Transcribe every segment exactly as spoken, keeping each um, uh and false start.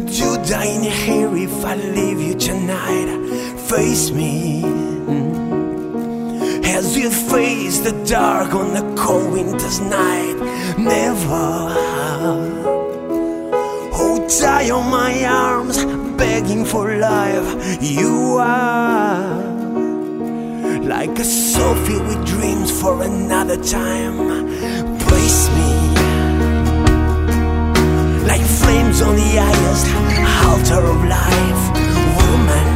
Would you die in here if I leave you tonight? Face me as you face the dark on a cold winter's night. Never hold tight on my arms, begging for life. You are like a soul filled with dreams for another time. Place me like flames on the highest altar of life. Woman,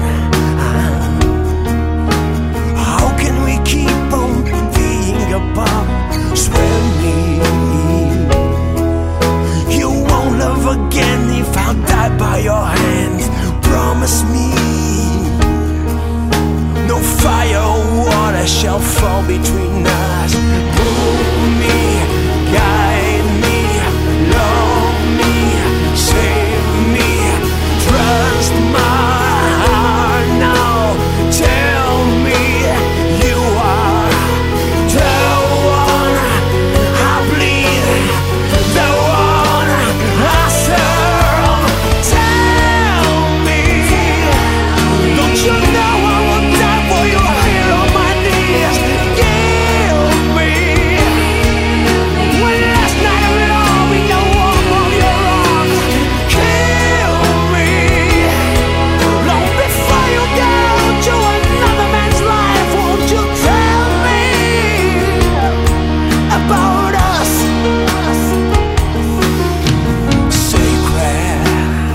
how can we keep on being apart? Swear me you won't love again if I'll die by your hands. Promise me no fire or water shall fall between us. Pull me, guide me, love me, save me, trust my heart now. Tell me you are the one I bleed, the one I serve. Tell me, don't you know I will die for you here on my knees? Give me one last night of love in the warmth of your arms. Kill me long before you go to another man's life. Won't you tell me about us? Sacred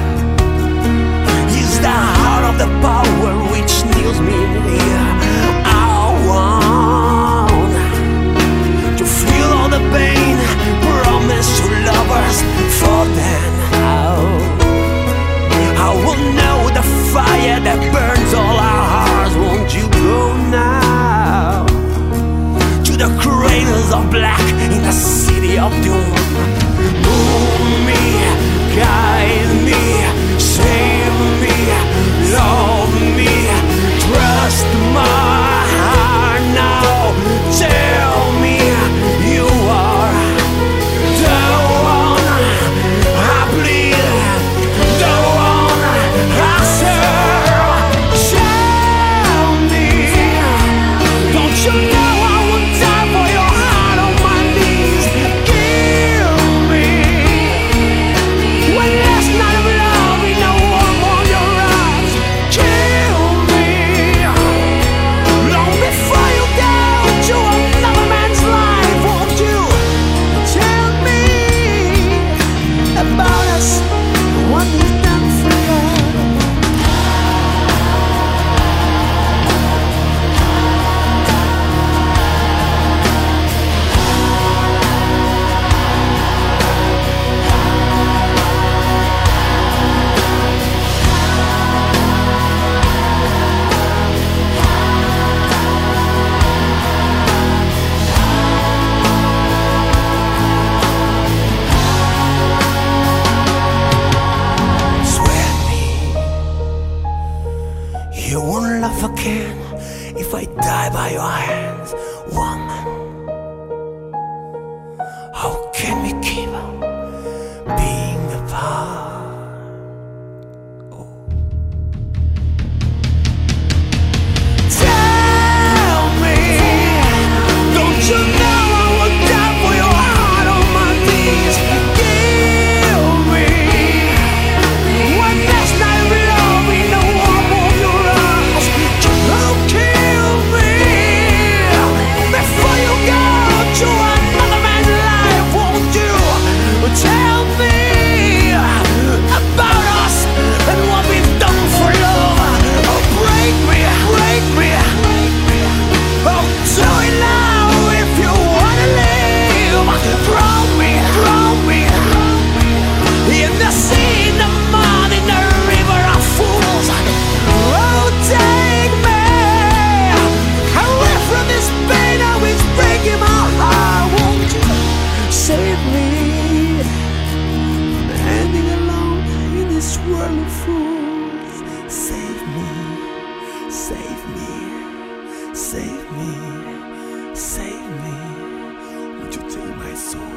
is the heart of the power which kneels me near. I want to feel all the pain, promise to lovers, for then how I will know the fire that burns all our hearts. Won't you go now to the cradles of black in the city of doom? Move me, guide me, save me, love me, trust my heart now. Tell me you are the one I bleed, the one I serve. Tell me, don't you know I would die for your heart on my knees? Give me one last night of love in the warmth of your arms. Kill me long before you go to another man's life. Won't you tell me about us, what we've done for love? Swear me you won't love again if I die by your hands. Woman, how can we keep being apart? Oh. Tell me, don't you know I would die for your heart on my knees? Give me one last night of love in the warmth of your arms. Oh, kill me before you go to another man's life. Won't you tell me about us and what we've done for love? Oh, break me, break me. Oh, do it now if you wanna live. Throw me, throw me in the sea, in the mud, in the river of fools. Oh, take me away from this pain that is breaking my heart. Won't you save me? Standing alone in this world of fools. Save me, save me, save me, save me. Would you take my soul?